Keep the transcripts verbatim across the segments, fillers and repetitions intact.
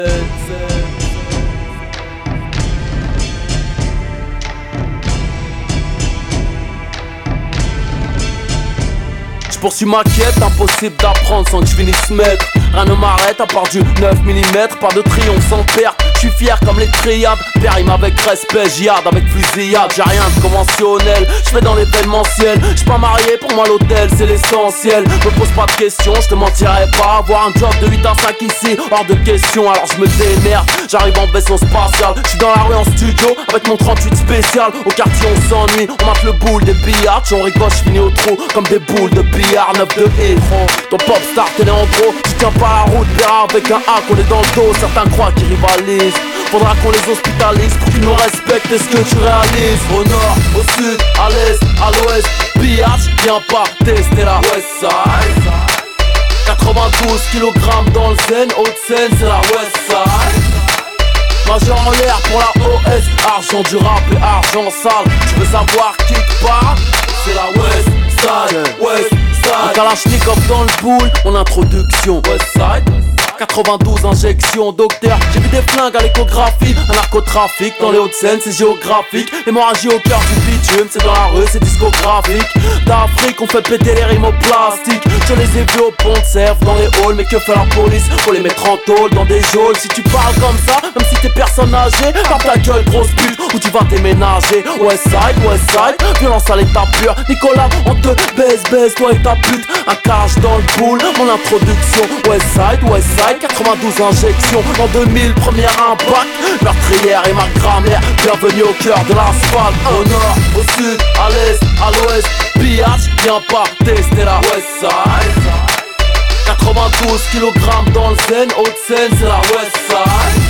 Poursuis ma quête, impossible d'apprendre sans que je finisse maître. Rien ne m'arrête à part du neuf millimètres. Pas de triomphe sans perte, je suis fier comme les triades. Périme avec respect, j'yarde avec fusillade. J'ai rien de conventionnel, je fais dans l'événementiel. J'suis pas marié, pour moi l'hôtel c'est l'essentiel. Me pose pas de questions, je te mentirais pas. Avoir un job de huit à cinq ici, hors de question. Alors je me démerde, j'arrive en vaisseau spatial. J'suis dans la rue en studio, avec mon trente-huit spécial. Au quartier on s'ennuie, on mate le boule des billards. On ricoche, j'finis au trou, comme des boules de billard. neuf de héros, ton pop star t'es né en gros. Tu tiens pas la route, verra avec un A qu'on est dans le dos. Certains croient qu'ils rivalisent, faudra qu'on les hospitalise pour qu'ils nous respectent. Est-ce que tu réalises? Au nord, au sud, à l'est, à l'ouest, pillage, viens pas tester la Westside. Quatre-vingt-douze kilogrammes dans le Zen, Haute-Seine, c'est la Westside. Majeur en l'air pour la O S, argent du rap et argent sale. Tu veux savoir qui te parle? C'est la Westside, Westside. Un Kalachnikov dans le boule, mon introduction. Westside, quatre-vingt-douze injections, docteur. J'ai vu des flingues à l'échographie. Un narcotrafic dans les Hauts-de-Seine, c'est géographique. Hémorragie au cœur du bitume, c'est dans la rue, c'est discographique. D'Afrique, on fait péter les rimes au plastique. Je les ai vus au pont de Sèvres, dans les halls. Mais que fait la police? Faut les mettre en tôle, dans des geôles. Si tu parles comme ça, même si t'es personne âgée, ferme ta gueule, grosse pute, ou tu vas déménager. Westside, Westside, violence à l'état pur. Nicolas, on te baise, baise, toi et ta pute. Un cash dans le boule, mon introduction. Westside, Westside, quatre-vingt-douze injections. En deux mille, premier impact, meurtrière et ma grammaire. Bienvenue au cœur de l'asphalte. Au nord, au sud, à l'est, à l'ouest, pillage, viens pas tester la Westside. Quatre-vingt-douze kilogrammes dans le Zen, Haute-Seine, c'est la Westside.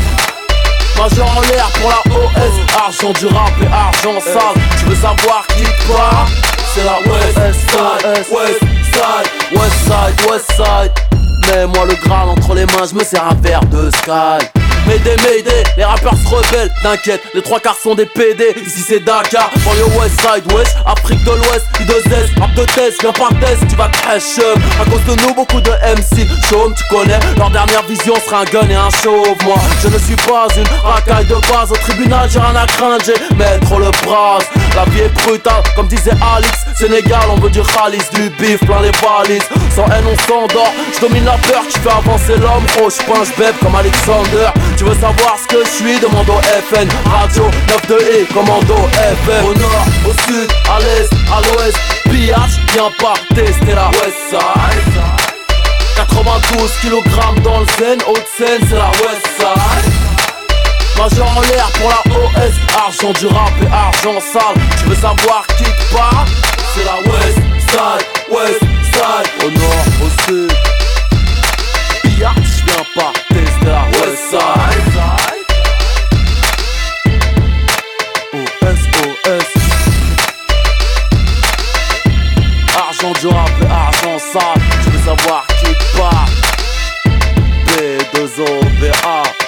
Majeur en l'air pour la O S, argent du rap et argent sale. Tu veux savoir qui te parle? C'est la Westside, Westside, Westside, Westside. Mets-moi le Graal entre les mains, je me sers un verre de Sky. Mayday, Mayday, les rappeurs se rebellent, t'inquiète, les trois quarts sont des P D. Ici c'est Dakar, banlieue Westside, West, Afrique de l'Ouest, I deux S, rap de test, viens pas test, tu vas te chum. À cause de nous, beaucoup de M C chôment, tu connais, leur dernière vision sera un gun et un chauve. Moi, je ne suis pas une racaille de base, au tribunal j'ai rien à craindre, j'ai maître le bras. La vie est brutale, comme disait Alix, Sénégal, on veut du khalis, du bif, plein les valises. Sans haine on s'endort, je domine la peur, tu fais avancer l'homme, oh je punch bête comme Alexander. Tu veux savoir ce que je suis? Demande au F N, radio neuf de E, commando F M. Au nord, au sud, à l'est, à l'ouest, pillage, viens pas tester la Westside. Quatre-vingt-douze kilogrammes dans le Zen, Haute-Seine, c'est la Westside. Majeur en l'air pour la O S, argent du rap et argent sale. Tu veux savoir qui te parle? C'est la Westside, Westside. Au nord, au sud, pillage, viens pas tester la Westside. O S, O S, argent du rap et argent sale. Tu veux savoir qui te parle? B deux O V A.